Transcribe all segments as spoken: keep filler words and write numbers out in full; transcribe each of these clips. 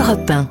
Europe un.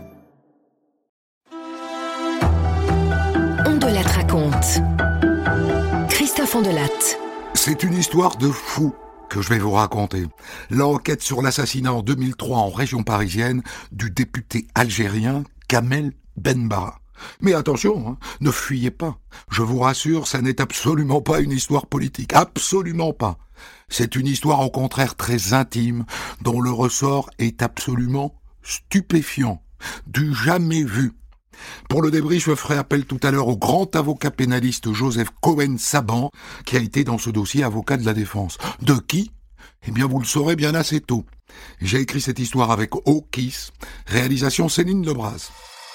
Ondelatte raconte. Christophe Ondelatte. C'est une histoire de fou que je vais vous raconter. L'enquête sur l'assassinat en deux mille trois en région parisienne du député algérien Kamel Benbarra. Mais attention, hein, ne fuyez pas. Je vous rassure, ça n'est absolument pas une histoire politique. Absolument pas. C'est une histoire au contraire très intime, dont le ressort est absolument stupéfiant, du jamais vu. Pour le débrief, je ferai appel tout à l'heure au grand avocat pénaliste Joseph Cohen-Saban, qui a été dans ce dossier avocat de la défense. De qui ? Eh bien, vous le saurez bien assez tôt. J'ai écrit cette histoire avec Okis, réalisation Céline Lebras.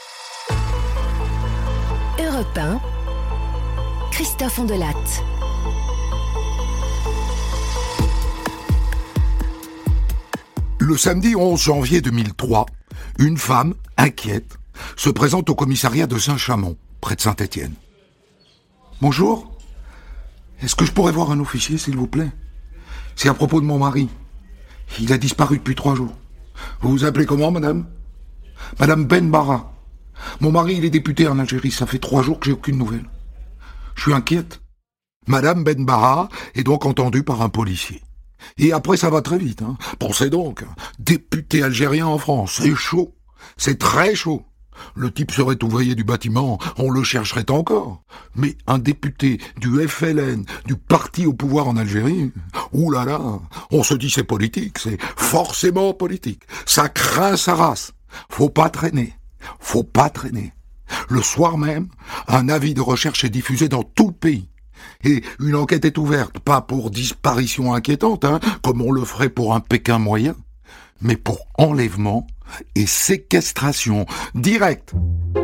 Europe un, Christophe Ondelatte. Le samedi onze janvier deux mille trois, une femme, inquiète, se présente au commissariat de Saint-Chamond, près de Saint-Étienne. « Bonjour, est-ce que je pourrais voir un officier, s'il vous plaît ? C'est à propos de mon mari. Il a disparu depuis trois jours. Vous vous appelez comment, madame ? Madame Benbarra. Mon mari, il est député en Algérie. Ça fait trois jours que j'ai aucune nouvelle. Je suis inquiète. » Madame Benbarra est donc entendue par un policier. Et après, ça va très vite. Hein. Pensez donc, député algérien en France, c'est chaud. C'est très chaud. Le type serait ouvrier du bâtiment, on le chercherait encore. Mais un député du F L N, du parti au pouvoir en Algérie, oulala, on se dit c'est politique, c'est forcément politique. Ça craint sa race. Faut pas traîner. Faut pas traîner. Le soir même, un avis de recherche est diffusé dans tout le pays. Et une enquête est ouverte, pas pour disparition inquiétante, hein, comme on le ferait pour un Pékin moyen, mais pour enlèvement et séquestration directe.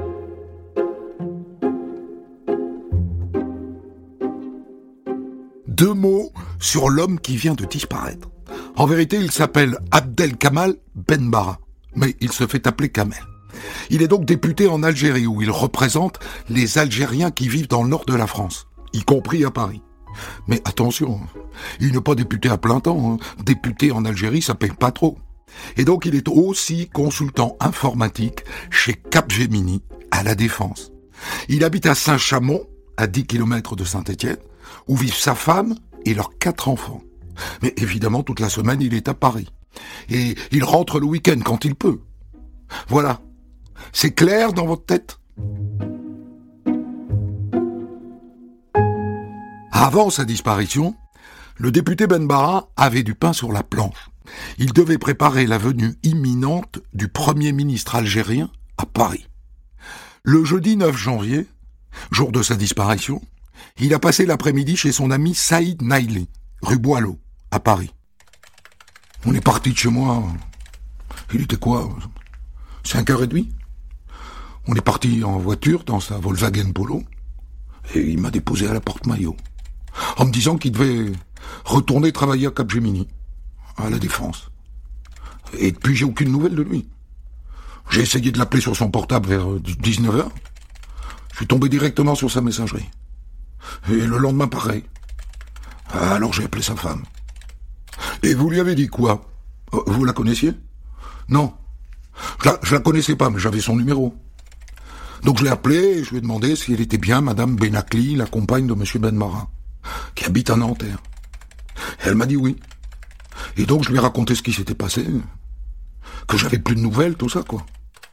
Deux mots sur l'homme qui vient de disparaître. En vérité, il s'appelle Abdelkamal Benbarra, mais il se fait appeler Kamel. Il est donc député en Algérie, où il représente les Algériens qui vivent dans le nord de la France, y compris à Paris. Mais attention, il n'est pas député à plein temps. Hein. Député en Algérie, ça paye pas trop. Et donc il est aussi consultant informatique chez Capgemini, à la Défense. Il habite à Saint-Chamond, à dix kilomètres de Saint-Étienne, où vivent sa femme et leurs quatre enfants. Mais évidemment, toute la semaine, il est à Paris. Et il rentre le week-end quand il peut. Voilà. C'est clair dans votre tête ? Avant sa disparition, le député Benbarra avait du pain sur la planche. Il devait préparer la venue imminente du Premier ministre algérien à Paris. Le jeudi neuf janvier, jour de sa disparition, il a passé l'après-midi chez son ami Saïd Naili, rue Boileau, à Paris. On est parti de chez moi, il était quoi, cinq heures trente ? On est parti en voiture dans sa Volkswagen Polo, et il m'a déposé à la porte-maillot, en me disant qu'il devait retourner travailler à Capgemini, à la Défense. Et depuis, j'ai aucune nouvelle de lui. J'ai essayé de l'appeler sur son portable vers dix-neuf heures. Je suis tombé directement sur sa messagerie. Et le lendemain, pareil. Alors j'ai appelé sa femme. Et vous lui avez dit quoi ? Vous la connaissiez ? Non. Je la, je la connaissais pas, mais j'avais son numéro. Donc je l'ai appelée et je lui ai demandé si elle était bien Madame Benakli, la compagne de Monsieur Benbarra, qui habite à Nanterre. Et elle m'a dit oui. Et donc je lui ai raconté ce qui s'était passé, que j'avais plus de nouvelles, tout ça, quoi.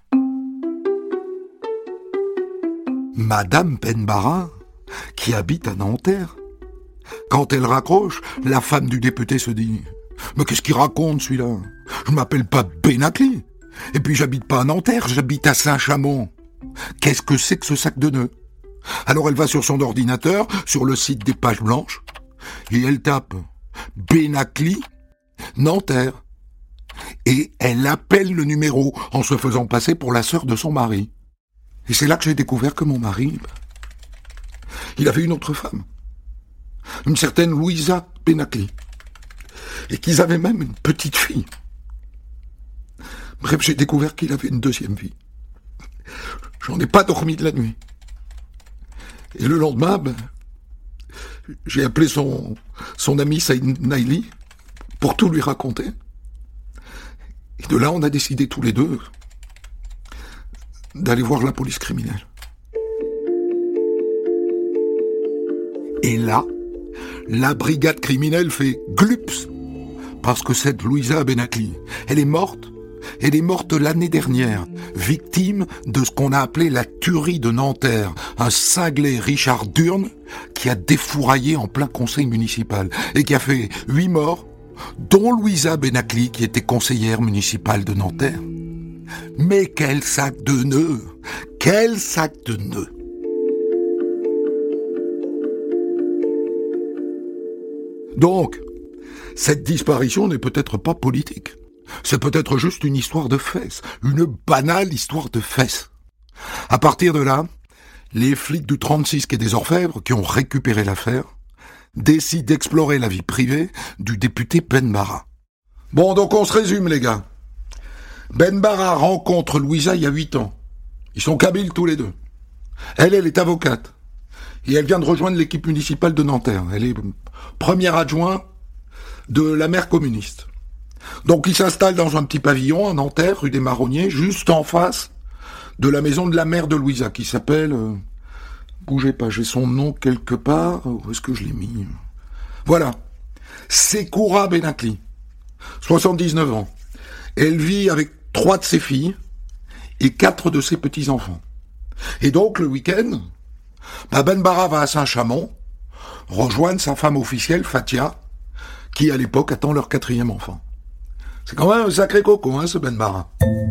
Madame Benbarra, qui habite à Nanterre. Quand elle raccroche, la femme du député se dit « Mais qu'est-ce qu'il raconte, celui-là ? Je m'appelle pas Benakli. Et puis j'habite pas à Nanterre, j'habite à Saint-Chamond. Qu'est-ce que c'est que ce sac de nœuds ?» Alors elle va sur son ordinateur, sur le site des pages blanches, et elle tape « Benakli, Nanterre ». Et elle appelle le numéro en se faisant passer pour la sœur de son mari. Et c'est là que j'ai découvert que mon mari, il avait une autre femme, une certaine Louisa Benakli, et qu'ils avaient même une petite fille. Bref, j'ai découvert qu'il avait une deuxième vie. J'en ai pas dormi de la nuit. Et le lendemain, ben, j'ai appelé son, son ami Saïd Naili pour tout lui raconter. Et de là, on a décidé tous les deux d'aller voir la police criminelle. Et là, la brigade criminelle fait glups, parce que cette Louisa Benacli, elle est morte, elle est morte l'année dernière, victime de ce qu'on a appelé la tuerie de Nanterre, un cinglé Richard Durne qui a défouraillé en plein conseil municipal et qui a fait huit morts, dont Louisa Benacli qui était conseillère municipale de Nanterre. Mais quel sac de nœuds! Quel sac de nœuds! Donc, cette disparition n'est peut-être pas politique. C'est peut-être juste une histoire de fesses, une banale histoire de fesses. À partir de là, les flics du trente-six quai des Orfèvres, qui ont récupéré l'affaire, décident d'explorer la vie privée du député Ben Barra. Bon, donc on se résume, les gars. Ben Barra rencontre Louisa il y a huit ans. Ils sont kabyles tous les deux. Elle, elle est avocate. Et elle vient de rejoindre l'équipe municipale de Nanterre. Elle est première adjointe de la maire communiste. Donc il s'installe dans un petit pavillon à Nanterre, rue des Marronniers, juste en face de la maison de la mère de Louisa, qui s'appelle... Euh, bougez pas, j'ai son nom quelque part. Où est-ce que je l'ai mis? Voilà. Sekoura Benacli. soixante-dix-neuf ans. Elle vit avec trois de ses filles et quatre de ses petits-enfants. Et donc, le week-end, bah Ben Barra va à Saint-Chamond rejoindre sa femme officielle, Fatia, qui à l'époque attend leur quatrième enfant. C'est quand même un sacré coco, hein, ce Ben Barra.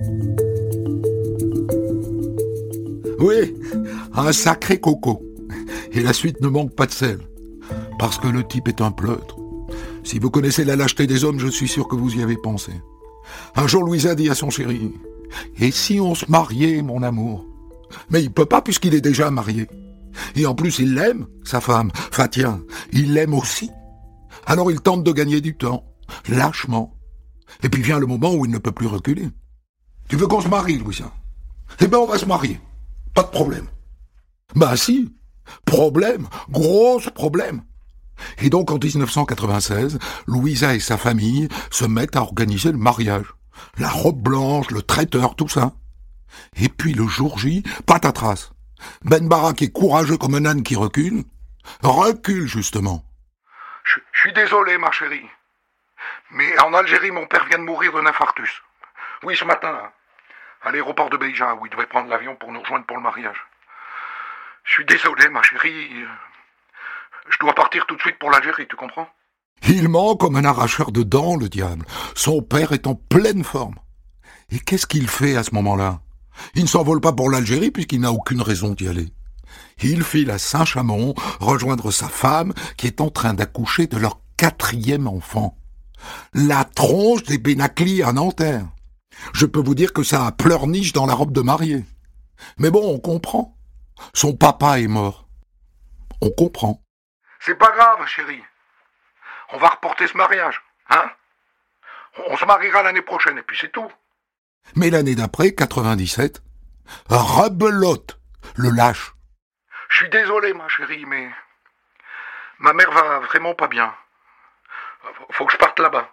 Oui, un sacré coco. Et la suite ne manque pas de sel. Parce que le type est un pleutre. Si vous connaissez la lâcheté des hommes, je suis sûr que vous y avez pensé. Un jour, Louisa dit à son chéri, « Et si on se mariait, mon amour ?» Mais il peut pas puisqu'il est déjà marié. Et en plus, il l'aime, sa femme, Fatia. Il l'aime aussi. Alors il tente de gagner du temps, lâchement. Et puis vient le moment où il ne peut plus reculer. « Tu veux qu'on se marie, Louisa ? Eh ben, on va se marier. Pas de problème. » Bah si, problème, gros problème. Et donc en dix-neuf cent quatre-vingt-seize, Louisa et sa famille se mettent à organiser le mariage. La robe blanche, le traiteur, tout ça. Et puis le jour J, patatras. Ben Barra, qui est courageux comme un âne qui recule, recule justement. Je, je suis désolé, ma chérie. Mais en Algérie, mon père vient de mourir d'un infarctus. Oui, ce matin, à l'aéroport de Beja, où il devait prendre l'avion pour nous rejoindre pour le mariage. Je suis désolé, ma chérie. Je dois partir tout de suite pour l'Algérie, tu comprends? Il ment comme un arracheur de dents, le diable. Son père est en pleine forme. Et qu'est-ce qu'il fait à ce moment-là? Il ne s'envole pas pour l'Algérie puisqu'il n'a aucune raison d'y aller. Il file à Saint-Chamond rejoindre sa femme qui est en train d'accoucher de leur quatrième enfant. La tronche des Benacli à Nanterre. Je peux vous dire que ça a pleurniche dans la robe de mariée. Mais bon, on comprend. Son papa est mort. On comprend. C'est pas grave, chérie. On va reporter ce mariage, hein? On se mariera l'année prochaine, et puis c'est tout. Mais l'année d'après, quatre-vingt-dix-sept, rebelote, le lâche. Je suis désolé, ma chérie, mais ma mère va vraiment pas bien. Faut que je parte là-bas.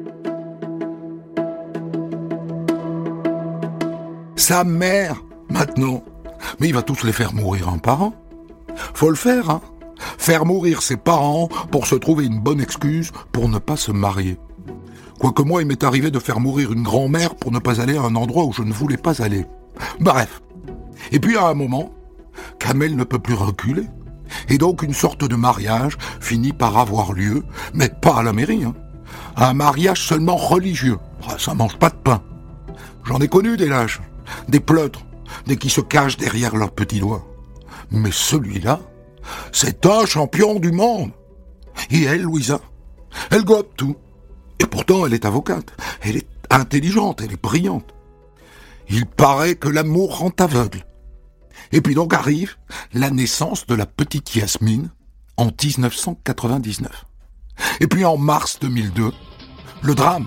Sa mère, maintenant. Mais il va tous les faire mourir un par un. Faut le faire, hein. Faire mourir ses parents pour se trouver une bonne excuse pour ne pas se marier. Quoique moi, il m'est arrivé de faire mourir une grand-mère pour ne pas aller à un endroit où je ne voulais pas aller. Bref. Et puis à un moment, Kamel ne peut plus reculer. Et donc une sorte de mariage finit par avoir lieu, mais pas à la mairie. Hein. Un mariage seulement religieux. Ça mange pas de pain. J'en ai connu des lâches, des pleutres, des qui se cachent derrière leurs petits doigts. Mais celui-là, c'est un champion du monde. Et elle, Louisa, elle gobe tout. Et pourtant, elle est avocate. Elle est intelligente, elle est brillante. Il paraît que l'amour rend aveugle. Et puis donc arrive la naissance de la petite Yasmine en dix-neuf cent quatre-vingt-dix-neuf. Et puis en mars deux mille deux, le drame.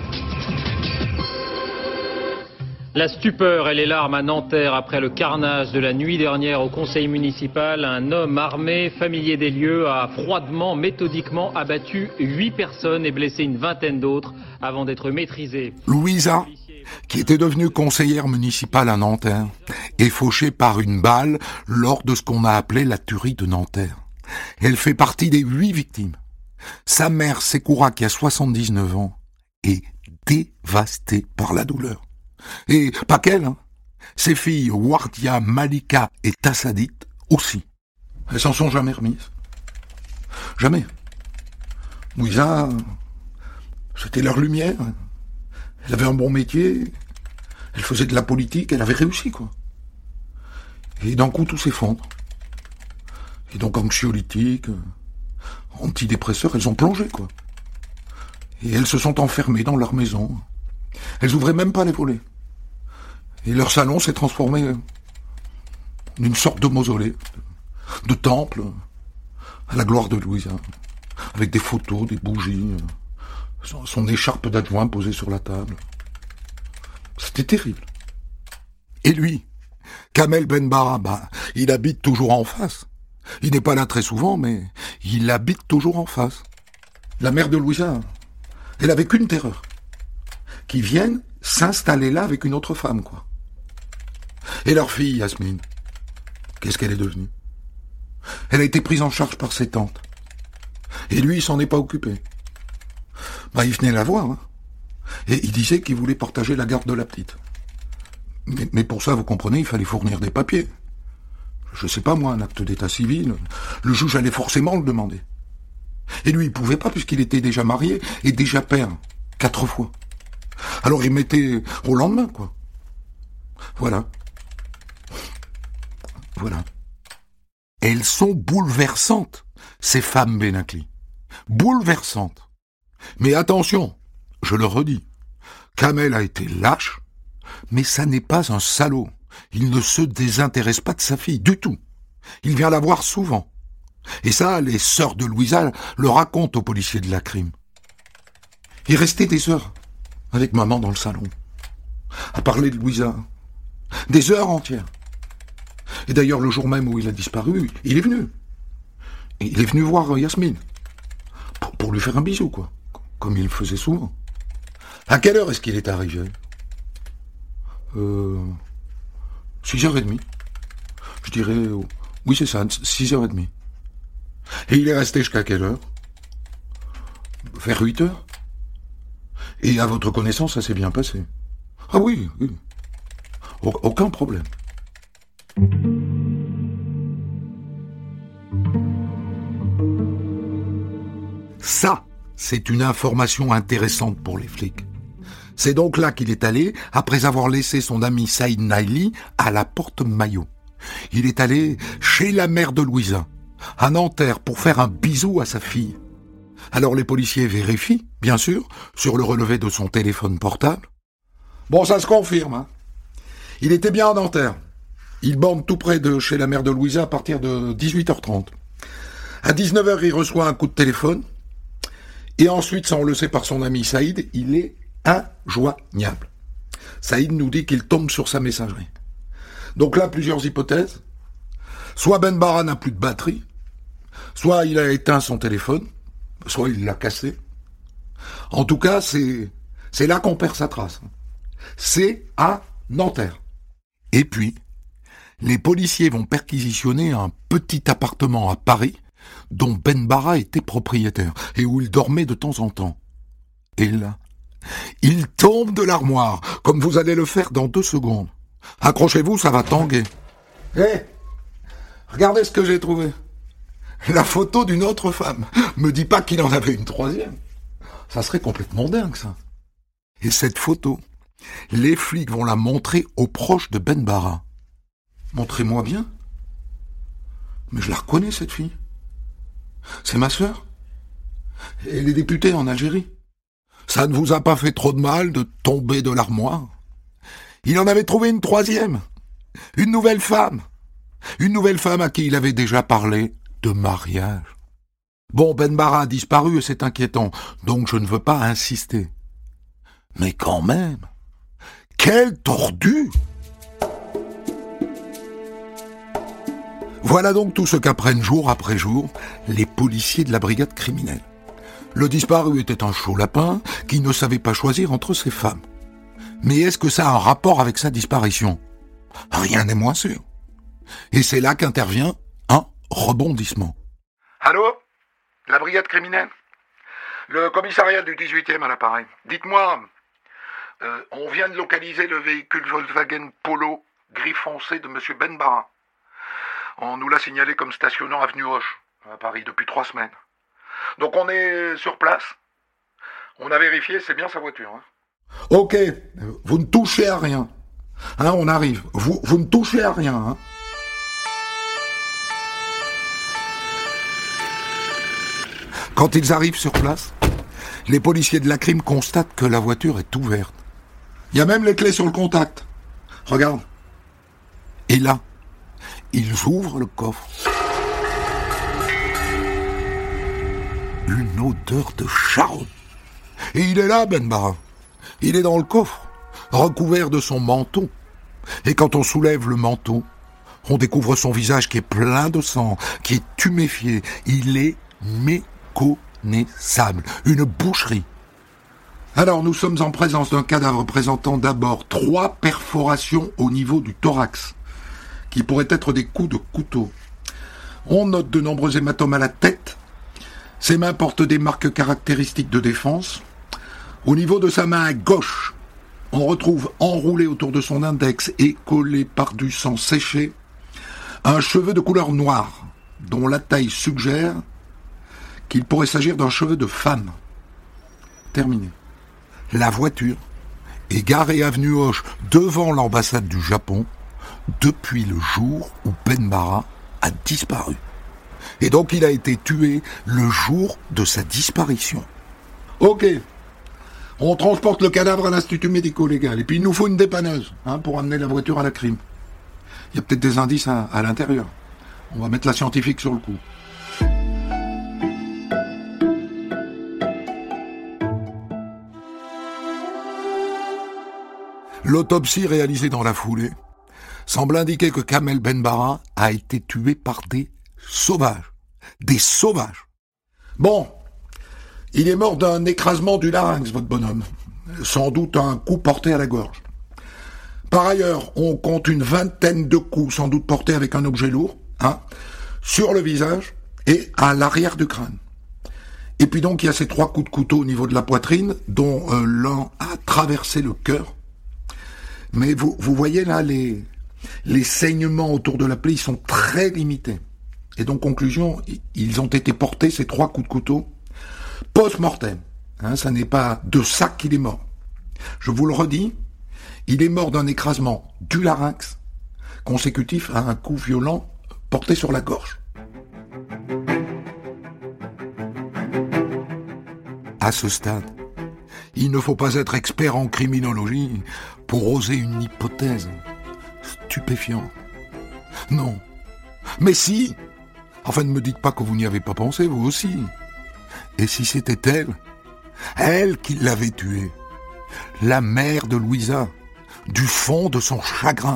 La stupeur et les larmes à Nanterre après le carnage de la nuit dernière au conseil municipal. Un homme armé, familier des lieux, a froidement, méthodiquement abattu huit personnes et blessé une vingtaine d'autres avant d'être maîtrisé. Louisa qui était devenue conseillère municipale à Nanterre et fauchée par une balle lors de ce qu'on a appelé la tuerie de Nanterre. Elle fait partie des huit victimes. Sa mère, Sekoura, qui a soixante-dix-neuf ans, est dévastée par la douleur. Et pas qu'elle, hein. Ses filles, Wardia, Malika et Tassadit, aussi. Elles s'en sont jamais remises. Jamais. Louisa, c'était leur lumière. Elle avait un bon métier, elle faisait de la politique, elle avait réussi, quoi. Et d'un coup, tout s'effondre. Et donc, anxiolytiques, antidépresseurs, elles ont plongé, quoi. Et elles se sont enfermées dans leur maison. Elles ouvraient même pas les volets. Et leur salon s'est transformé en une sorte de mausolée, de temple, à la gloire de Louisa, avec des photos, des bougies, son, son écharpe d'adjoint posée sur la table. C'était terrible. Et lui, Kamel Benbara, bah, il habite toujours en face. Il n'est pas là très souvent, mais il habite toujours en face. La mère de Louisa, elle avait qu'une terreur. Qu'ils viennent s'installer là avec une autre femme, quoi. Et leur fille, Yasmine, qu'est-ce qu'elle est devenue? Elle a été prise en charge par ses tantes. Et lui, il s'en est pas occupé. Bah, il venait la voir, hein. Et il disait qu'il voulait partager la garde de la petite. Mais, mais pour ça, vous comprenez, il fallait fournir des papiers. Je sais pas, moi, un acte d'état civil. Le juge allait forcément le demander. Et lui, il pouvait pas, puisqu'il était déjà marié et déjà père. Quatre fois. Alors il mettait au lendemain, quoi. Voilà. Voilà. Elles sont bouleversantes, ces femmes Benakli. Bouleversantes. Mais attention, je le redis, Kamel a été lâche, mais ça n'est pas un salaud. Il ne se désintéresse pas de sa fille, du tout. Il vient la voir souvent. Et ça, les sœurs de Louisa le racontent aux policiers de la crime. Il restait des heures avec maman dans le salon, à parler de Louisa. Des heures entières. Et d'ailleurs, le jour même où il a disparu, il est venu. Il est venu voir Yasmine. Pour, pour lui faire un bisou, quoi. Comme il le faisait souvent. À quelle heure est-ce qu'il est arrivé? Euh... Six heures et demie. Je dirais... Oui, c'est ça, six heures et demie. Et il est resté jusqu'à quelle heure? Vers huit heures. Et à votre connaissance, ça s'est bien passé? Ah oui, oui. Aucun problème. Ça, c'est une information intéressante pour les flics. C'est donc là qu'il est allé, après avoir laissé son ami Saïd Naili à la porte Maillot. Il est allé chez la mère de Louisa, à Nanterre, pour faire un bisou à sa fille. Alors les policiers vérifient, bien sûr, sur le relevé de son téléphone portable. Bon, ça se confirme, hein. Il était bien à Nanterre. Il bande tout près de chez la mère de Louisa à partir de dix-huit heures trente. À dix-neuf heures, il reçoit un coup de téléphone. Et ensuite, ça on le sait par son ami Saïd, il est injoignable. Saïd nous dit qu'il tombe sur sa messagerie. Donc là, plusieurs hypothèses. Soit Benbara n'a plus de batterie, soit il a éteint son téléphone, soit il l'a cassé. En tout cas, c'est, c'est là qu'on perd sa trace. C'est à Nanterre. Et puis, les policiers vont perquisitionner un petit appartement à Paris dont Benbara était propriétaire et où il dormait de temps en temps. Et là, il tombe de l'armoire, comme vous allez le faire dans deux secondes. Accrochez-vous, ça va tanguer. Hé, hey, regardez ce que j'ai trouvé. La photo d'une autre femme. Me dis pas qu'il en avait une troisième. Ça serait complètement dingue, ça. Et cette photo, les flics vont la montrer aux proches de Benbara. Montrez-moi bien. Mais je la reconnais, cette fille. C'est ma sœur. Elle est députée en Algérie. Ça ne vous a pas fait trop de mal de tomber de l'armoire? Il en avait trouvé une troisième. Une nouvelle femme. Une nouvelle femme à qui il avait déjà parlé de mariage. Bon, Benbara a disparu et c'est inquiétant, donc je ne veux pas insister. Mais quand même, quel tordu! Voilà donc tout ce qu'apprennent jour après jour les policiers de la brigade criminelle. Le disparu était un chaud lapin qui ne savait pas choisir entre ses femmes. Mais est-ce que ça a un rapport avec sa disparition? Rien n'est moins sûr. Et c'est là qu'intervient un rebondissement. Allô? La brigade criminelle? Le commissariat du dix-huitième à l'appareil. Dites-moi, euh, on vient de localiser le véhicule Volkswagen Polo gris foncé de monsieur Benbarra. On nous l'a signalé comme stationnant avenue Hoche, à Paris, depuis trois semaines. Donc on est sur place. On a vérifié, c'est bien sa voiture. Hein. Ok, vous ne touchez à rien. Hein, on arrive. Vous, vous ne touchez à rien. Hein. Quand ils arrivent sur place, les policiers de la crime constatent que la voiture est ouverte. Il y a même les clés sur le contact. Regarde. Et là, ils ouvrent le coffre. Une odeur de charbon. Et il est là, Benbarra. Il est dans le coffre, recouvert de son manteau. Et quand on soulève le manteau, on découvre son visage qui est plein de sang, qui est tuméfié. Il est méconnaissable. Une boucherie. Alors, nous sommes en présence d'un cadavre présentant d'abord trois perforations au niveau du thorax, qui pourraient être des coups de couteau. On note de nombreux hématomes à la tête. Ses mains portent des marques caractéristiques de défense. Au niveau de sa main gauche, on retrouve enroulé autour de son index et collé par du sang séché, un cheveu de couleur noire, dont la taille suggère qu'il pourrait s'agir d'un cheveu de femme. Terminé. La voiture est garée avenue Hoche devant l'ambassade du Japon depuis le jour où Benbarra a disparu. Et donc il a été tué le jour de sa disparition. Ok, on transporte le cadavre à l'institut médico-légal et puis il nous faut une dépanneuse hein, pour amener la voiture à la crime. Il y a peut-être des indices à, à l'intérieur. On va mettre la scientifique sur le coup. L'autopsie réalisée dans la foulée semble indiquer que Kamel Benbarra a été tué par des sauvages. Des sauvages. Bon, il est mort d'un écrasement du larynx, votre bonhomme. Sans doute un coup porté à la gorge. Par ailleurs, on compte une vingtaine de coups, sans doute portés avec un objet lourd, hein, sur le visage et à l'arrière du crâne. Et puis donc, il y a ces trois coups de couteau au niveau de la poitrine, dont euh, l'un a traversé le cœur. Mais vous, vous voyez là, les, les saignements autour de la plaie, ils sont très limités. Et donc, conclusion, ils ont été portés, ces trois coups de couteau, post-mortem. Hein, ça n'est pas de ça qu'il est mort. Je vous le redis, il est mort d'un écrasement du larynx, consécutif à un coup violent porté sur la gorge. À ce stade, il ne faut pas être expert en criminologie pour oser une hypothèse stupéfiante. Non. Mais si. Enfin, ne me dites pas que vous n'y avez pas pensé, vous aussi. Et si c'était elle, elle qui l'avait tué, la mère de Louisa, du fond de son chagrin.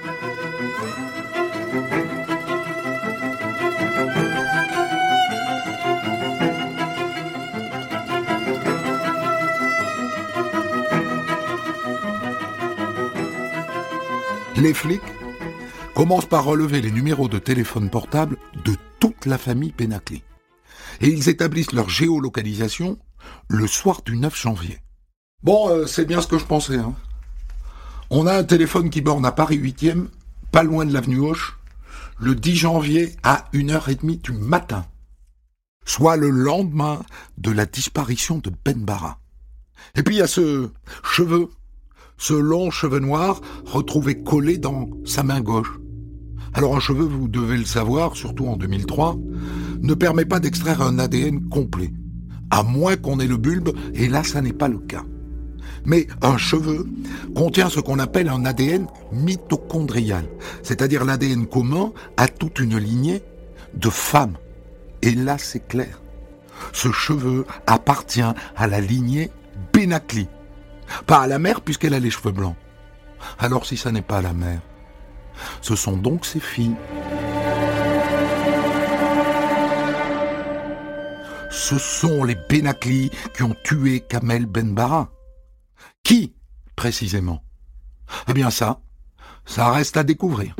Les flics commencent par relever les numéros de téléphone portable de toute la famille Benakli. Et ils établissent leur géolocalisation le soir du neuf janvier. Bon, euh, c'est bien ce que je pensais. Hein. On a un téléphone qui borne à Paris huitième, pas loin de l'avenue Hoche, le dix janvier à une heure trente du matin. Soit le lendemain de la disparition de Benbarra. Et puis il y a ce cheveu, ce long cheveu noir retrouvé collé dans sa main gauche. Alors un cheveu, vous devez le savoir, surtout en deux mille trois, ne permet pas d'extraire un A D N complet, à moins qu'on ait le bulbe, et là ça n'est pas le cas. Mais un cheveu contient ce qu'on appelle un A D N mitochondrial, c'est-à-dire l'A D N commun à toute une lignée de femmes. Et là c'est clair, ce cheveu appartient à la lignée Benakli, pas à la mère puisqu'elle a les cheveux blancs. Alors si ça n'est pas la mère, ce sont donc ses filles. Ce sont les Benakli qui ont tué Kamel Benbarra. Qui, précisément? Eh bien ça, ça reste à découvrir.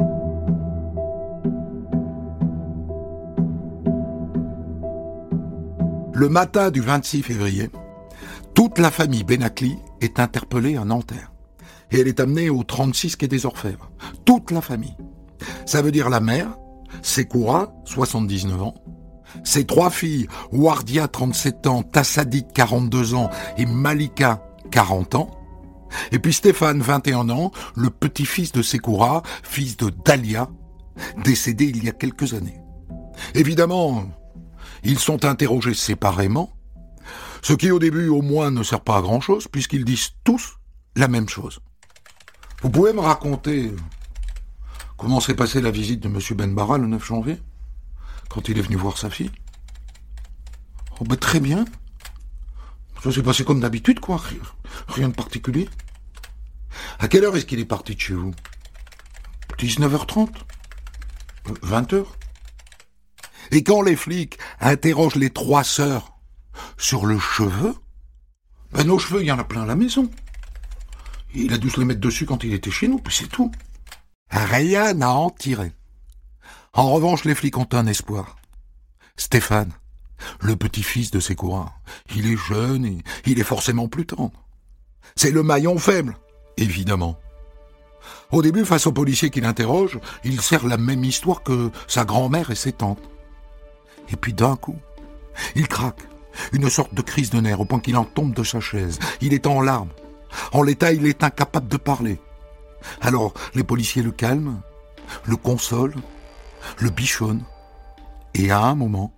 Le matin du vingt-six février, toute la famille Benakli est interpellée à Nanterre. Et elle est amenée au trente-six quai des Orfèvres. Toute la famille. Ça veut dire la mère, Sekoura, soixante-dix-neuf ans, ses trois filles, Wardia, trente-sept ans, Tassadit, quarante-deux ans, et Malika, quarante ans, et puis Stéphane, vingt et un ans, le petit-fils de Sekoura, fils de Dalia, décédé il y a quelques années. Évidemment, ils sont interrogés séparément, ce qui au début au moins ne sert pas à grand-chose, puisqu'ils disent tous la même chose. Vous pouvez me raconter comment s'est passée la visite de M. Benbara le neuf janvier, quand il est venu voir sa fille? Oh ben très bien. Ça s'est passé comme d'habitude, quoi. Rien de particulier. À quelle heure est-ce qu'il est parti de chez vous? dix-neuf heures trente? vingt heures? Et quand les flics interrogent les trois sœurs sur le cheveu, ben nos cheveux, il y en a plein à la maison. Il a dû se les mettre dessus quand il était chez nous, puis c'est tout. Rien à en tirer. En revanche, les flics ont un espoir. Stéphane, le petit-fils de Sekoura, il est jeune et il est forcément plus tendre. C'est le maillon faible, évidemment. Au début, face aux policiers qui l'interrogent, il sert la même histoire que sa grand-mère et ses tantes. Et puis d'un coup, il craque. Une sorte de crise de nerfs au point qu'il en tombe de sa chaise. Il est en larmes. En l'état, il est incapable de parler. Alors, les policiers le calment, le consolent, le bichonnent. Et à un moment,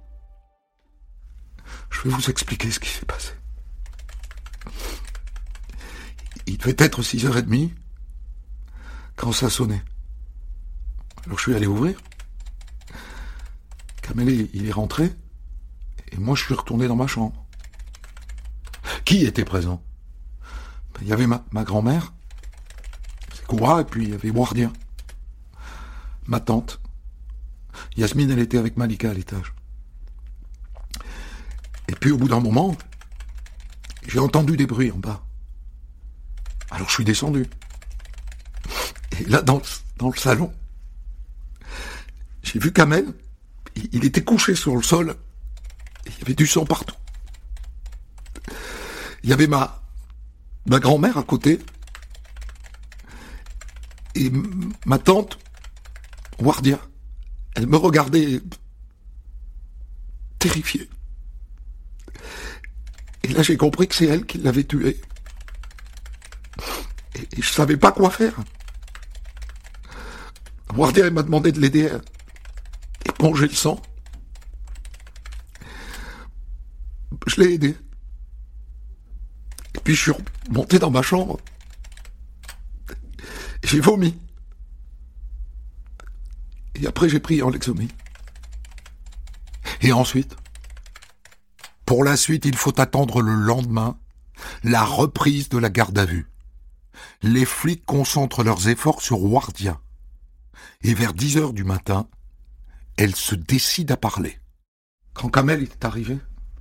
je vais vous expliquer ce qui s'est passé. Il devait être six heures trente quand ça sonnait. Alors je suis allé ouvrir. Kamel, il est rentré. Et moi, je suis retourné dans ma chambre. Qui était présent? Ben, il y avait ma, ma grand-mère, Sekoura, et puis il y avait Wardia. Ma tante. Yasmine, elle était avec Malika à l'étage. Et puis au bout d'un moment, j'ai entendu des bruits en bas. Alors je suis descendu. Et là, dans, dans le salon, j'ai vu Kamel, il, il était couché sur le sol. Il y avait du sang partout. Il y avait ma, ma grand-mère à côté. Et m- ma tante, Wardia, elle me regardait terrifiée. Et là, j'ai compris que c'est elle qui l'avait tué. Et, et je savais pas quoi faire. Wardia, elle m'a demandé de l'aider à éponger le sang. Je l'ai aidé. Et puis je suis remonté dans ma chambre. J'ai vomi. Et après j'ai pris en Lexomil. Et ensuite, pour la suite, il faut attendre le lendemain la reprise de la garde à vue. Les flics concentrent leurs efforts sur Wardia. Et vers dix heures du matin, elle se décide à parler. Quand Kamel est arrivé,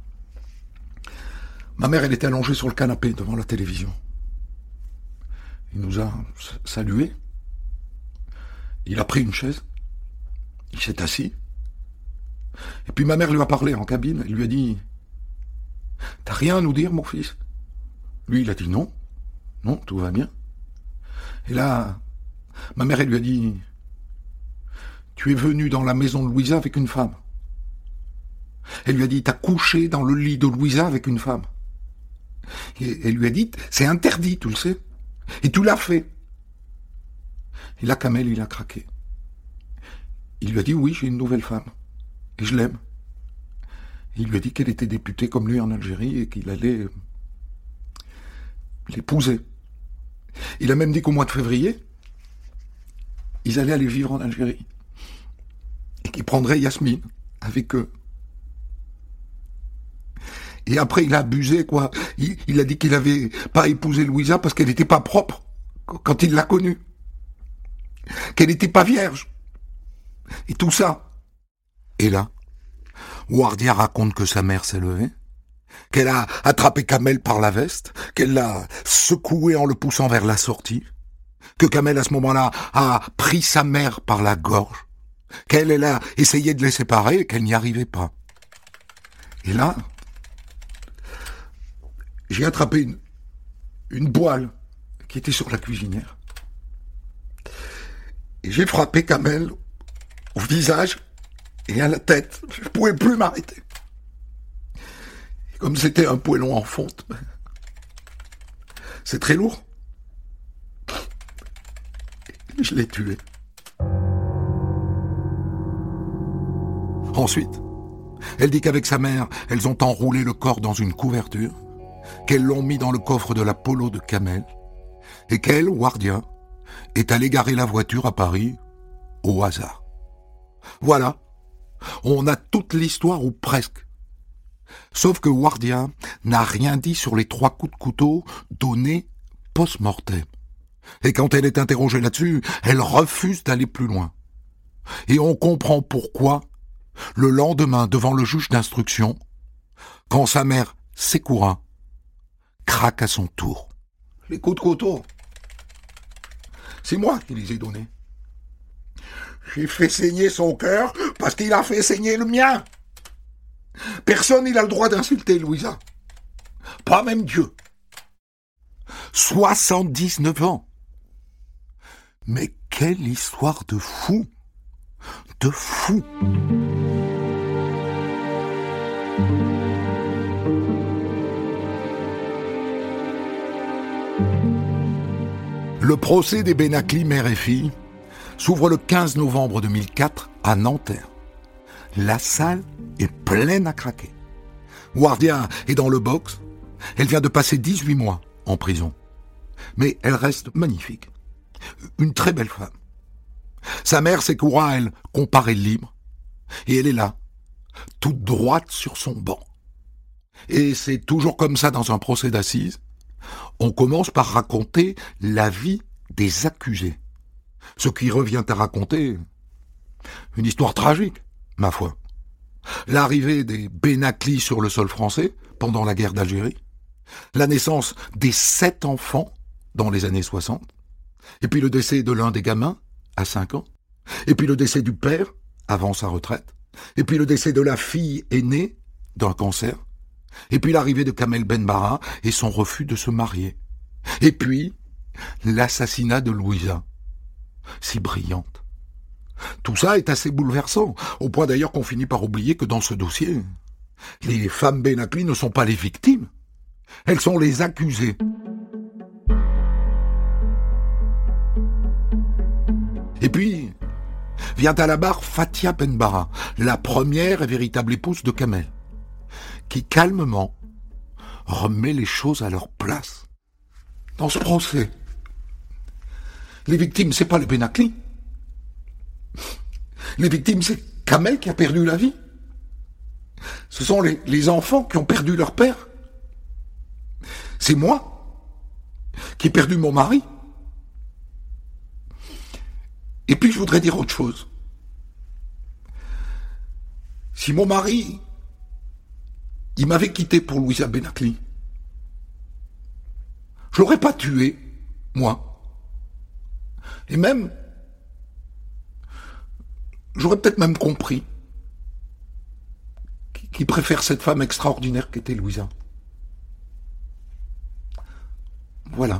ma mère, elle était allongée sur le canapé devant la télévision. Il nous a salués. Il a pris une chaise. Il s'est assis. Et puis ma mère lui a parlé en cabine. Elle lui a dit « T'as rien à nous dire, mon fils ?» Lui, il a dit « Non. Non, tout va bien. » Et là, ma mère, elle lui a dit « Tu es venu dans la maison de Louisa avec une femme. » Elle lui a dit « T'as couché dans le lit de Louisa avec une femme. » Et elle lui a dit, c'est interdit, tu le sais. Et tu l'as fait. Et là, Kamel, il a craqué. Il lui a dit, oui, j'ai une nouvelle femme. Et je l'aime. Et il lui a dit qu'elle était députée comme lui en Algérie et qu'il allait l'épouser. Il a même dit qu'au mois de février, ils allaient aller vivre en Algérie. Et qu'ils prendraient Yasmine avec eux. Et après, il a abusé, quoi. Il, il a dit qu'il avait pas épousé Louisa parce qu'elle n'était pas propre quand il l'a connue. Qu'elle n'était pas vierge. Et tout ça. Et là, Wardia raconte que sa mère s'est levée, qu'elle a attrapé Kamel par la veste, qu'elle l'a secoué en le poussant vers la sortie, que Kamel à ce moment-là a pris sa mère par la gorge, qu'elle elle a essayé de les séparer et qu'elle n'y arrivait pas. Et là, j'ai attrapé une, une poêle qui était sur la cuisinière. Et j'ai frappé Kamel au visage et à la tête. Je ne pouvais plus m'arrêter. Et comme c'était un poêlon en fonte, c'est très lourd. Et je l'ai tué. Ensuite, elle dit qu'avec sa mère, elles ont enroulé le corps dans une couverture, qu'elles l'ont mis dans le coffre de la Polo de Kamel, et qu'elle, Wardia, est allée garer la voiture à Paris au hasard. Voilà, on a toute l'histoire, ou presque. Sauf que Wardia n'a rien dit sur les trois coups de couteau donnés post-mortem. Et quand elle est interrogée là-dessus, elle refuse d'aller plus loin. Et on comprend pourquoi, le lendemain, devant le juge d'instruction, quand sa mère, Sekoura, craque à son tour. Les coups de couteau, c'est moi qui les ai donnés. J'ai fait saigner son cœur parce qu'il a fait saigner le mien. Personne n'a le droit d'insulter Louisa. Pas même Dieu. soixante-dix-neuf ans. Mais quelle histoire de fou. De fou. Le procès des Benakli, mère et fille, s'ouvre le quinze novembre deux mille quatre à Nanterre. La salle est pleine à craquer. Wardia est dans le box. Elle vient de passer dix-huit mois en prison. Mais elle reste magnifique. Une très belle femme. Sa mère, Sekoura, elle, comparaît libre. Et elle est là, toute droite sur son banc. Et c'est toujours comme ça dans un procès d'assises. On commence par raconter la vie des accusés. Ce qui revient à raconter une histoire tragique, ma foi. L'arrivée des Benakli sur le sol français pendant la guerre d'Algérie, la naissance des sept enfants dans les années soixante, et puis le décès de l'un des gamins à cinq ans, et puis le décès du père avant sa retraite, et puis le décès de la fille aînée d'un cancer, et puis l'arrivée de Kamel Benbara et son refus de se marier, et puis l'assassinat de Louisa, si brillante. Tout ça est assez bouleversant, au point d'ailleurs qu'on finit par oublier que dans ce dossier, les femmes Benakli ne sont pas les victimes, elles sont les accusées. Et puis, vient à la barre Fatia Benbara, la première et véritable épouse de Kamel, qui calmement remet les choses à leur place. Dans ce procès, les victimes, c'est pas les Benakli. Les victimes, c'est Kamel qui a perdu la vie. Ce sont les, les enfants qui ont perdu leur père. C'est moi qui ai perdu mon mari. Et puis je voudrais dire autre chose. Si mon mari, il m'avait quitté pour Louisa Benakli, je l'aurais pas tué, moi. Et même, j'aurais peut-être même compris qu'il préfère cette femme extraordinaire qu'était Louisa. Voilà.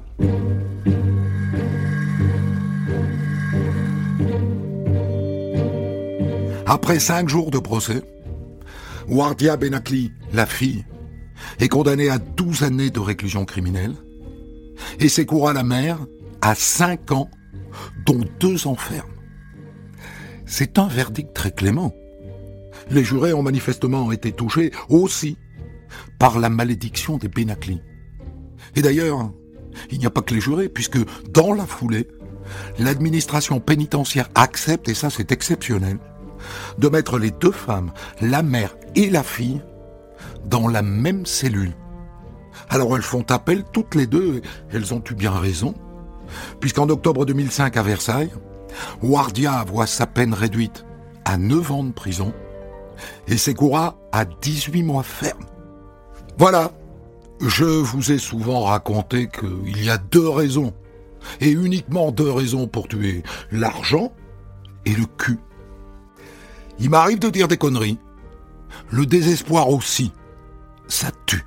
Après cinq jours de procès, Wardia Benakli, la fille, est condamnée à douze années de réclusion criminelle et Sekoura, la mère, à cinq ans, dont deux ans ferme. C'est un verdict très clément. Les jurés ont manifestement été touchés aussi par la malédiction des Benakli. Et d'ailleurs, il n'y a pas que les jurés, puisque dans la foulée, l'administration pénitentiaire accepte, et ça c'est exceptionnel, de mettre les deux femmes, la mère et la fille, dans la même cellule. Alors elles font appel toutes les deux, et elles ont eu bien raison, puisqu'en octobre deux mille cinq à Versailles, Wardia voit sa peine réduite à neuf ans de prison et Sekoura à dix-huit mois ferme. Voilà, je vous ai souvent raconté qu'il y a deux raisons, et uniquement deux raisons pour tuer, l'argent et le cul. Il m'arrive de dire des conneries. Le désespoir aussi, ça tue.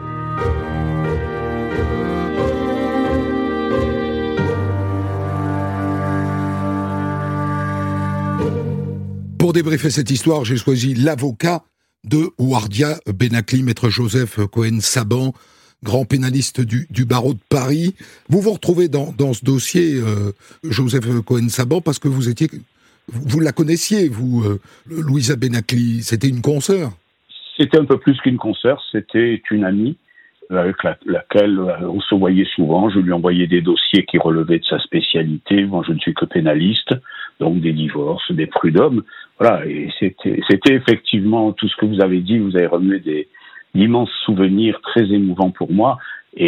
Pour débriefer cette histoire, j'ai choisi l'avocat de Ouardia Benakli, maître Joseph Cohen-Saban, grand pénaliste du, du barreau de Paris. Vous vous retrouvez dans, dans ce dossier, euh, Joseph Cohen-Saban, parce que vous étiez, vous, vous la connaissiez, vous, euh, Louisa Benakli, c'était une consoeur. C'était un peu plus qu'une consoeur, c'était une amie avec la, laquelle on se voyait souvent. Je lui envoyais des dossiers qui relevaient de sa spécialité. Moi, je ne suis que pénaliste, donc des divorces, des prud'hommes. Voilà, et c'était, c'était effectivement tout ce que vous avez dit. Vous avez remué des immenses souvenirs très émouvants pour moi.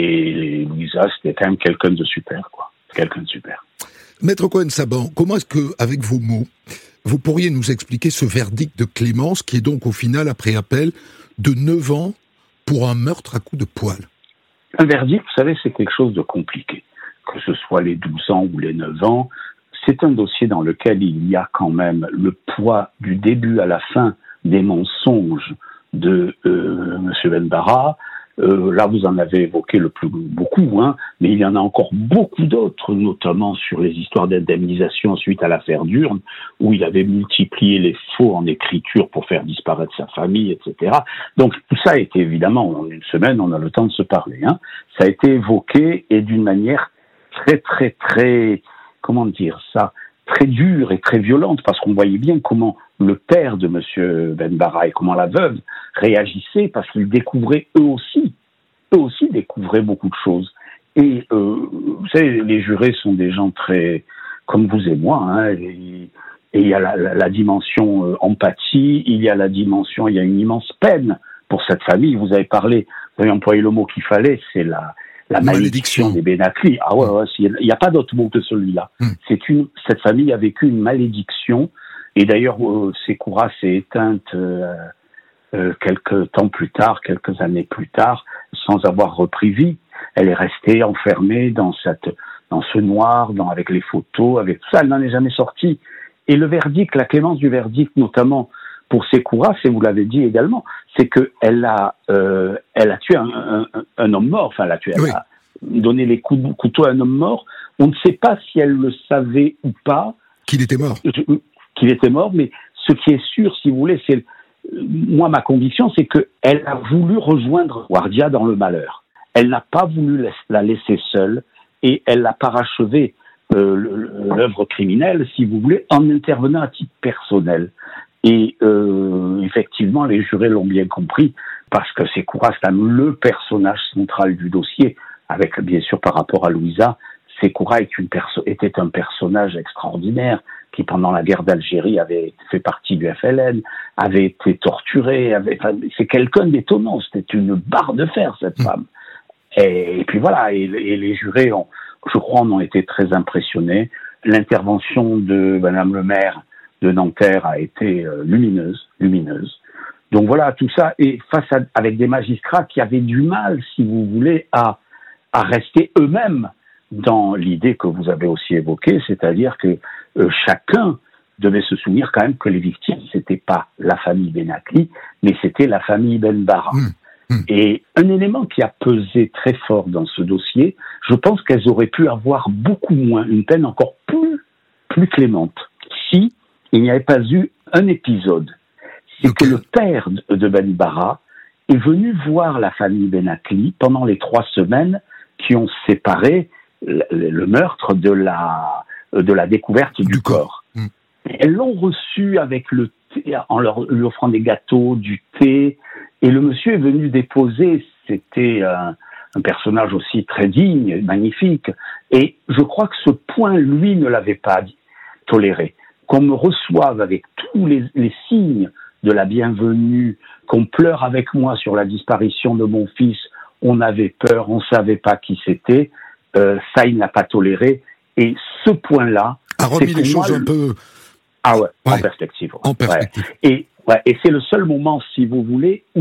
Et Louisa, c'était quand même quelqu'un de super, quoi. Quelqu'un de super. Maître Cohen-Saban, comment est-ce que, avec vos mots, vous pourriez nous expliquer ce verdict de clémence qui est donc au final, après appel, de neuf ans pour un meurtre à coups de poing? Un verdict, vous savez, c'est quelque chose de compliqué. Que ce soit les douze ans ou les neuf ans, c'est un dossier dans lequel il y a quand même le poids du début à la fin des mensonges de euh, M. Benbara. Euh, là, vous en avez évoqué le plus beaucoup, hein, mais il y en a encore beaucoup d'autres, notamment sur les histoires d'indemnisation suite à l'affaire Durne, où il avait multiplié les faux en écriture pour faire disparaître sa famille, et cetera. Donc tout ça a été évidemment, en une semaine, on a le temps de se parler. Hein. Ça a été évoqué et d'une manière très, très, très, comment dire ça, très dure et très violente, parce qu'on voyait bien comment le père de M. Benbara et comment la veuve réagissaient, parce qu'ils découvraient eux aussi, eux aussi découvraient beaucoup de choses. Et euh, vous savez, les jurés sont des gens très, comme vous et moi, hein, et, et il y a la, la, la dimension euh, empathie, il y a la dimension, il y a une immense peine pour cette famille. Vous avez parlé, vous avez employé le mot qu'il fallait, c'est la La malédiction, malédiction des Benakli. Ah ouais, ouais, il n'y a pas d'autre mot que celui-là. Mm. C'est une, cette famille a vécu une malédiction. Et d'ailleurs, euh, Sekoura s'est éteinte euh, euh, quelques temps plus tard, quelques années plus tard, sans avoir repris vie. Elle est restée enfermée dans cette, dans ce noir, dans, avec les photos, avec tout ça. Elle n'en est jamais sortie. Et le verdict, la clémence du verdict, notamment pour Sekoura, c'est, vous l'avez dit également, c'est que elle a, euh, elle a tué un, un, un homme mort. Enfin, elle a tué, elle oui. a donné les coups de couteau à un homme mort. On ne sait pas si elle le savait ou pas. Qu'il était mort. Qu'il était mort, mais ce qui est sûr, si vous voulez, c'est, moi, ma conviction, c'est qu'elle a voulu rejoindre Ouardia dans le malheur. Elle n'a pas voulu la laisser seule et elle a parachevé euh, l'œuvre criminelle, si vous voulez, en intervenant à titre personnel. Et euh, effectivement, les jurés l'ont bien compris, parce que Sekoura, c'est le personnage central du dossier, avec bien sûr par rapport à Louisa. Sekoura est une perso- était un personnage extraordinaire qui, pendant la guerre d'Algérie, avait fait partie du F L N, avait été torturé. Avait, enfin, c'est quelqu'un d'étonnant. C'était une barre de fer, cette mmh. femme. Et, et puis voilà. Et, et les jurés, ont, je crois, en ont été très impressionnés. L'intervention de Madame le maire de Nanterre a été euh, lumineuse, lumineuse. Donc voilà, tout ça, et face à, avec des magistrats qui avaient du mal, si vous voulez, à, à rester eux-mêmes dans l'idée que vous avez aussi évoquée, c'est-à-dire que euh, chacun devait se souvenir quand même que les victimes, c'était pas la famille Benakli, mais c'était la famille Benbara. Mmh, mmh. Et un élément qui a pesé très fort dans ce dossier, je pense qu'elles auraient pu avoir beaucoup moins, une peine encore plus, plus clémente, si il n'y avait pas eu un épisode. C'est okay. que le père de Benbara est venu voir la famille Benakli pendant les trois semaines qui ont séparé le, le meurtre de la, de la découverte du, du corps. corps. Mmh. Elles l'ont reçu avec le thé, en leur lui offrant des gâteaux, du thé, et le monsieur est venu déposer, c'était un, un personnage aussi très digne, magnifique, et je crois que ce point, lui, ne l'avait pas toléré. Qu'on me reçoive avec tous les, les signes de la bienvenue, qu'on pleure avec moi sur la disparition de mon fils, on avait peur, on savait pas qui c'était, euh, ça il n'a pas toléré, et ce point-là... A remis les choses un peu... Ah ouais, ouais, en perspective. Ouais. En perspective. Ouais. Et, ouais, et c'est le seul moment, si vous voulez, où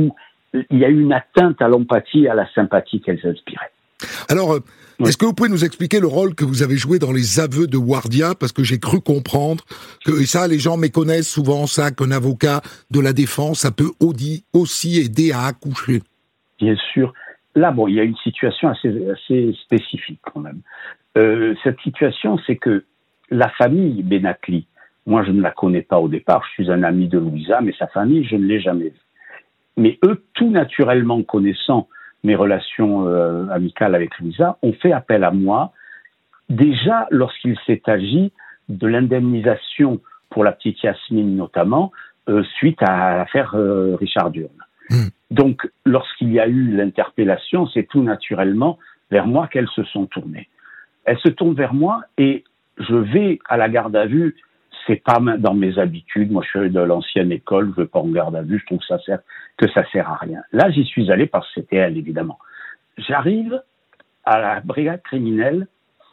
il y a eu une atteinte à l'empathie et à la sympathie qu'elles inspiraient. Alors, euh, oui. Est-ce que vous pouvez nous expliquer le rôle que vous avez joué dans les aveux de Wardia? Parce que j'ai cru comprendre que, et ça, les gens méconnaissent souvent ça, qu'un avocat de la défense, ça peut aussi aider à accoucher. Bien sûr. Là, bon, il y a une situation assez, assez spécifique quand même. Euh, cette situation, c'est que la famille Benakli, moi je ne la connais pas au départ, je suis un ami de Louisa, mais sa famille, je ne l'ai jamais vue. Mais eux, tout naturellement connaissant mes relations euh, amicales avec Louisa, ont fait appel à moi, déjà lorsqu'il s'est agi de l'indemnisation pour la petite Yasmine notamment, euh, suite à l'affaire euh, Richard Durn. Mmh. Donc, lorsqu'il y a eu l'interpellation, c'est tout naturellement vers moi qu'elles se sont tournées. Elles se tournent vers moi et je vais à la garde à vue. C'est pas dans mes habitudes. Moi, je suis de l'ancienne école. Je vais pas en garde à vue. Je trouve que ça sert, que ça sert à rien. Là, j'y suis allé parce que c'était elle, évidemment. J'arrive à la brigade criminelle.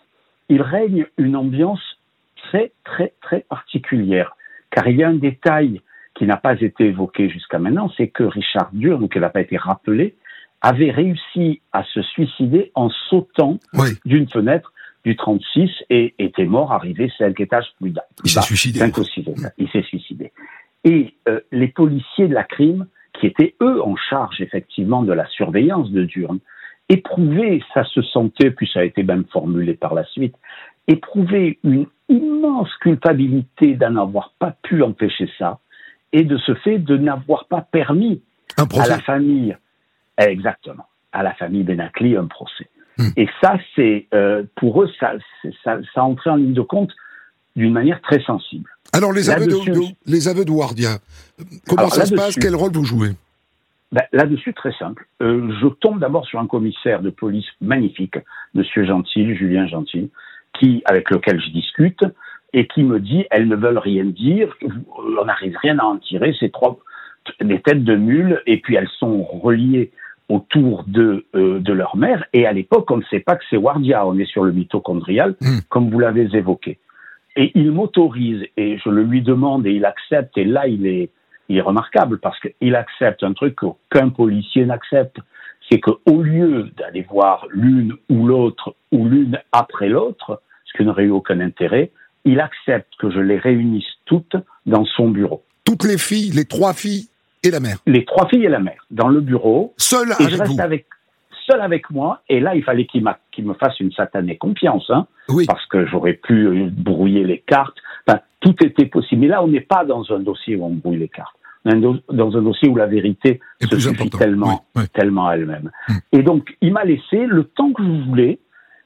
Il règne une ambiance très, très, très particulière. Car il y a un détail qui n'a pas été évoqué jusqu'à maintenant, c'est que Richard Durn, donc il n'a pas été rappelé, avait réussi à se suicider en sautant oui. d'une fenêtre du trente-six et était mort, arrivé cinq étages plus bas. Il s'est suicidé. cinq ou six étages. Il s'est suicidé. Et euh, les policiers de la crime, qui étaient eux en charge effectivement de la surveillance de Durn, éprouvaient, ça se sentait, puis ça a été même formulé par la suite, éprouvaient une immense culpabilité d'en avoir pas pu empêcher ça, et de ce fait de n'avoir pas permis à la famille, exactement, à la famille Benakli un procès. Hum. Et ça, c'est euh, pour eux, ça, ça, ça entrait en ligne de compte d'une manière très sensible. Alors les aveux de, de, les aveux de Wardia, comment alors, ça se passe? Quel rôle vous jouez? Ben, là-dessus, très simple. Euh, je tombe d'abord sur un commissaire de police magnifique, Monsieur Gentil, Julien Gentil, qui, avec lequel je discute, et qui me dit, elles ne veulent rien dire, on n'arrive rien à en tirer, c'est trois, des têtes de mules, et puis elles sont reliées autour de, euh, de leur mère, et à l'époque, on ne sait pas que c'est Wardia, on est sur le mitochondrial, mmh. comme vous l'avez évoqué. Et il m'autorise, et je le lui demande, et il accepte, et là, il est, il est remarquable, parce qu'il accepte un truc qu'aucun policier n'accepte, c'est qu'au lieu d'aller voir l'une ou l'autre, ou l'une après l'autre, ce qui n'aurait eu aucun intérêt, il accepte que je les réunisse toutes dans son bureau. Toutes les filles, les trois filles et la mère. Les trois filles et la mère, dans le bureau. Seul et avec je reste vous. Avec, seul avec moi, et là, il fallait qu'il, qu'il me fasse une satanée confiance, hein, oui. parce que j'aurais pu brouiller les cartes. Enfin, tout était possible. Mais là, on n'est pas dans un dossier où on brouille les cartes. On est dans un dossier où la vérité et se suffit tellement, oui, oui. tellement à elle-même. Hum. Et donc, il m'a laissé le temps que je voulais.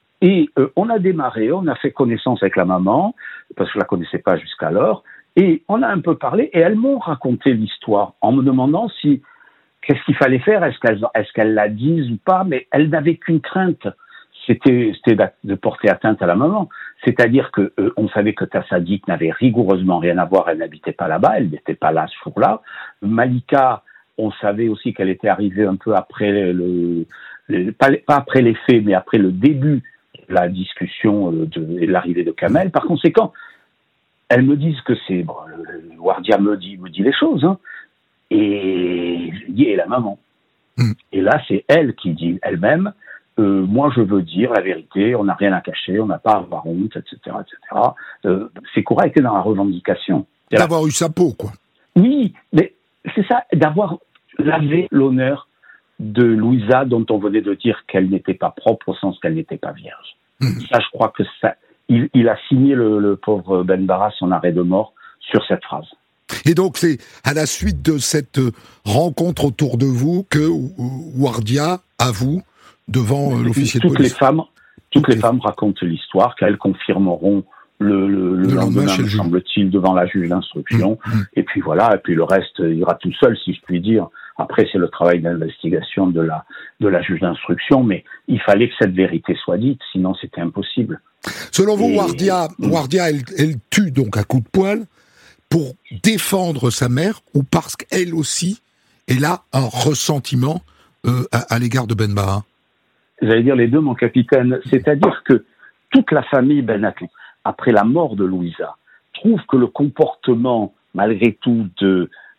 Et euh, on a démarré, on a fait connaissance avec la maman, parce que je la connaissais pas jusqu'alors, et on a un peu parlé, et elles m'ont raconté l'histoire, en me demandant si, qu'est-ce qu'il fallait faire, est-ce qu'elles, est-ce qu'elles la disent ou pas, mais elles n'avaient qu'une crainte, c'était, c'était de porter atteinte à la maman. C'est-à-dire que euh, on savait que Tassadik n'avait rigoureusement rien à voir, elle n'habitait pas là-bas, elle n'était pas là ce jour-là. Malika, on savait aussi qu'elle était arrivée un peu après le, le pas, pas après les faits, mais après le début la discussion de, de l'arrivée de Kamel. Par conséquent, elles me disent que c'est... Bon, le, le Wardia me dit, me dit les choses, hein, et je dis, et la maman. Mm. Et là, c'est elle qui dit elle-même, euh, moi je veux dire la vérité, on n'a rien à cacher, on n'a pas à avoir honte, et cetera, et cetera. Euh, c'est correct dans la revendication. C'est d'avoir la... eu sa peau, quoi. Oui, mais c'est ça, d'avoir lavé l'honneur de Louisa, dont on venait de dire qu'elle n'était pas propre au sens qu'elle n'était pas vierge. Mmh. Ça, je crois que ça, il, il a signé le, le pauvre Ben Barra son arrêt de mort sur cette phrase. Et donc, c'est à la suite de cette rencontre autour de vous que Wardia avoue devant euh, l'officier de toutes police. Les femmes, toutes, toutes les, les femmes racontent l'histoire, qu'elles confirmeront le, le, le, le lendemain, lendemain me semble-t-il, devant la juge d'instruction. Mmh. Et puis voilà, et puis le reste ira tout seul, si je puis dire. Après, c'est le travail d'investigation de la, de la juge d'instruction, mais il fallait que cette vérité soit dite, sinon c'était impossible. Selon vous, Et... Wardia, Wardia elle, elle tue donc à coups de poing pour défendre sa mère, ou parce qu'elle aussi, elle a un ressentiment euh, à, à l'égard de Ben Barra? J'allais dire les deux, mon capitaine. C'est-à-dire que toute la famille Benakli, après la mort de Louisa, trouve que le comportement, malgré tout, de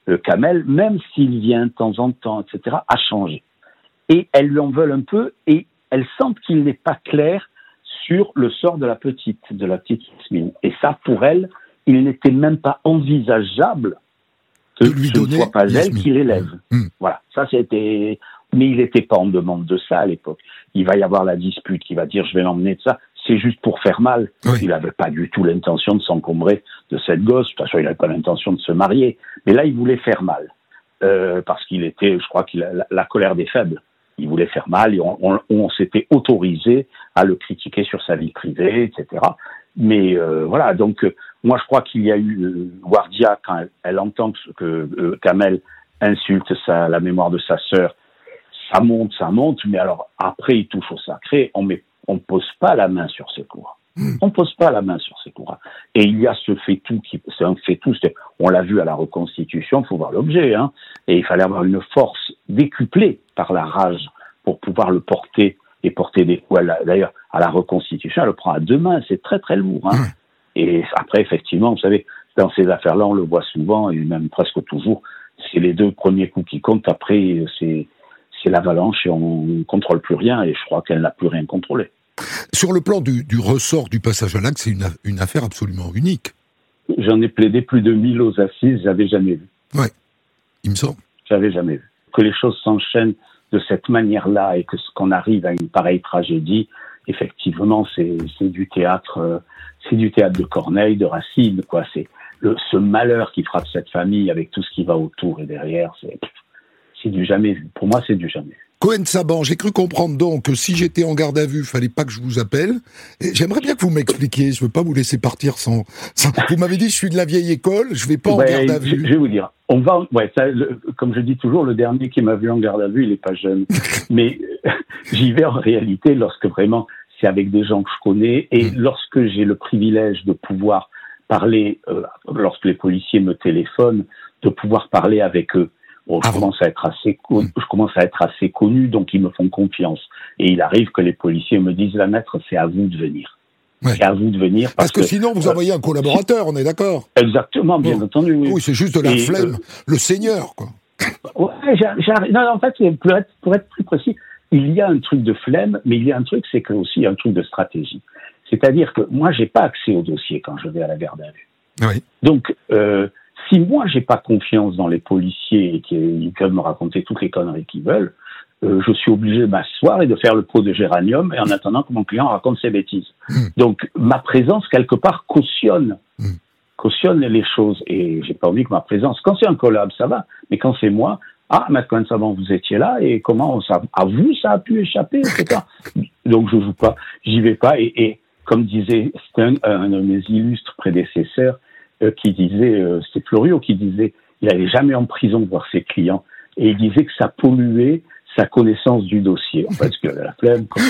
le Kamel, même s'il vient de temps en temps, et cetera, a changé. Et elles lui en veulent un peu, et elles sentent qu'il n'est pas clair sur le sort de la petite, de la petite Yasmine. Et ça, pour elle, il n'était même pas envisageable que de lui ce ne donner soit pas Yasmine. elle qui l'élève. Mmh. Voilà, ça c'était... Mais il n'était pas en demande de ça à l'époque. Il va y avoir la dispute, qui va dire je vais l'emmener de ça. C'est juste pour faire mal. Oui. Il n'avait pas du tout l'intention de s'encombrer de cette gosse. De toute façon, il n'avait pas l'intention de se marier. Mais là, il voulait faire mal. Euh, parce qu'il était, je crois qu'il a la, la colère des faibles. Il voulait faire mal et on, on, on s'était autorisé à le critiquer sur sa vie privée, et cetera. Mais euh, voilà, donc euh, moi je crois qu'il y a eu euh, Wardia, quand elle, elle entend que, que euh, Kamel insulte sa, la mémoire de sa sœur, ça monte, ça monte, mais alors après il touche au sacré, on met, on pose pas la main sur ses cours. Mmh. On pose pas la main sur ses cours. Et il y a ce fait-tout qui, c'est un fait-tout, c'est, on l'a vu à la reconstitution, faut voir l'objet, hein, et il fallait avoir une force décuplée par la rage pour pouvoir le porter et porter des coups. D'ailleurs, à la reconstitution, elle le prend à deux mains, c'est très très lourd. Hein. Mmh. Et après, effectivement, vous savez, dans ces affaires-là, on le voit souvent, et même presque toujours, c'est les deux premiers coups qui comptent, après, c'est, c'est l'avalanche et on ne contrôle plus rien, et je crois qu'elle n'a plus rien contrôlé. Sur le plan du, du ressort du passage à l'acte, c'est une, une affaire absolument unique. J'en ai plaidé plus de mille aux assises, j'avais jamais vu. Oui, il me semble. J'avais jamais vu. Que les choses s'enchaînent de cette manière-là et que qu'on arrive à une pareille tragédie, effectivement, c'est, c'est du théâtre, euh, c'est du théâtre de Corneille, de Racine, quoi. C'est le, ce malheur qui frappe cette famille avec tout ce qui va autour et derrière, c'est, c'est du jamais vu. Pour moi, c'est du jamais vu. Cohen-Saban, j'ai cru comprendre donc que si j'étais en garde à vue, il fallait pas que je vous appelle. Et j'aimerais bien que vous m'expliquiez, je veux pas vous laisser partir sans, sans... Vous m'avez dit, je suis de la vieille école, je vais pas ouais, en garde à vue. Je, je vais vous dire, on va, ouais, ça, le, comme je dis toujours, le dernier qui m'a vu en garde à vue, il est pas jeune. Mais j'y vais en réalité lorsque vraiment c'est avec des gens que je connais et mmh. lorsque j'ai le privilège de pouvoir parler, euh, lorsque les policiers me téléphonent, de pouvoir parler avec eux. Bon, je, commence à être assez con... je commence à être assez connu, donc ils me font confiance. Et il arrive que les policiers me disent, la maître, c'est à vous de venir. Ouais. C'est à vous de venir. Parce, parce que, que sinon, vous euh... envoyez un collaborateur, on est d'accord? Exactement, bien bon. entendu, oui. Oui, c'est juste de la Et, flemme. Euh... Le seigneur, quoi. Ouais, j'arrive... Non, en fait, pour être, pour être plus précis, il y a un truc de flemme, mais il y a un truc, c'est que aussi un truc de stratégie. C'est-à-dire que moi, j'ai pas accès au dossier quand je vais à la garde à vue. Oui. Donc, euh, si moi, j'ai pas confiance dans les policiers et qu'ils peuvent me raconter toutes les conneries qu'ils veulent, euh, je suis obligé de m'asseoir et de faire le pot de géranium et en attendant que mon client raconte ses bêtises. Mmh. Donc, ma présence, quelque part, cautionne, mmh. cautionne les choses. Et j'ai pas envie que ma présence, quand c'est un collab, ça va. Mais quand c'est moi, ah, Maître Cohen-Saban, vous étiez là et comment ça, à vous, ça a pu échapper, et cetera. Donc, je joue pas, j'y vais pas. Et, et comme disait, c'était un, un de mes illustres prédécesseurs, Euh, qui disait, euh, c'était Florio qui disait, il n'allait jamais en prison voir ses clients, et il disait que ça polluait sa connaissance du dossier. En fait, parce qu'il avait la flemme, quoi.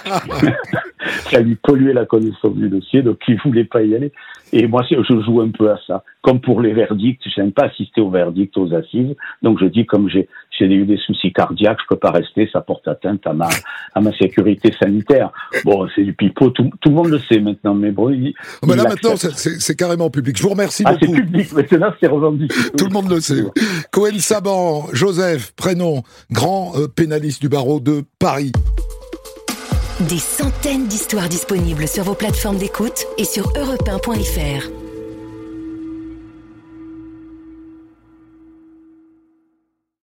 Ça lui polluait la connaissance du dossier, donc il voulait pas y aller. Et moi, je joue un peu à ça. Comme pour les verdicts, je n'aime pas assister aux verdicts, aux assises, donc je dis, comme j'ai, j'ai eu des soucis cardiaques, je peux pas rester, ça porte atteinte à ma, à ma sécurité sanitaire. Bon, c'est du pipeau, tout, tout le monde le sait maintenant, mais bon, il, oh ben là, maintenant, c'est, c'est, c'est carrément public. Je vous remercie ah, beaucoup. C'est public, maintenant, c'est revendiqué. Tout le monde le sait. Cohen-Saban, Joseph, prénom, grand euh, pénaliste du barreau de Paris. Des centaines d'histoires disponibles sur vos plateformes d'écoute et sur europe un point f r.